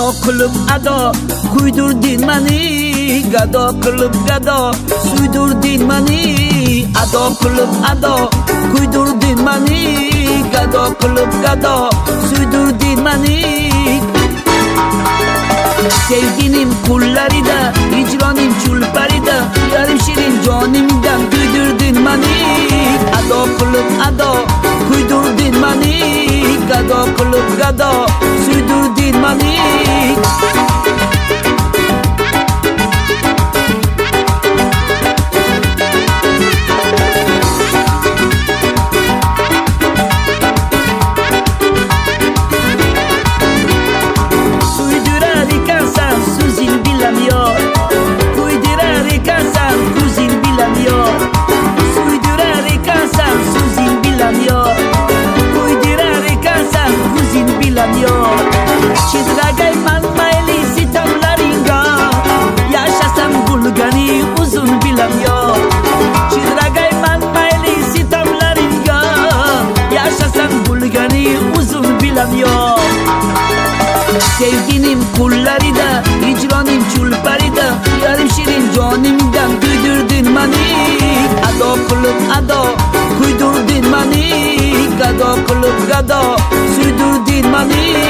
Ado qilib ado kuydurding mani, gado qilib gado suydurding mani. Ado qilib ado kuydurding mani, gado qilib gado suydurding mani. Sevginim kullarida, hicronim chulparida, yarim shirin jonimdan kuydirding mani. Ado qilib ado kuydurding mani, gado qilib gado suydurding mani. Çizragay manmayli sitamlaringa, yaşasam bulgani uzun bilamıyor. Çizragay manmayli sitamlaringa, yaşasam bulgani uzun bilamıyor. Sevginim kullarida, hicronim chulparida, yarim shirin jonimdan kuydirding mani. Ado qilib ado kuydurding mani, gado qilib gado suydurding mani.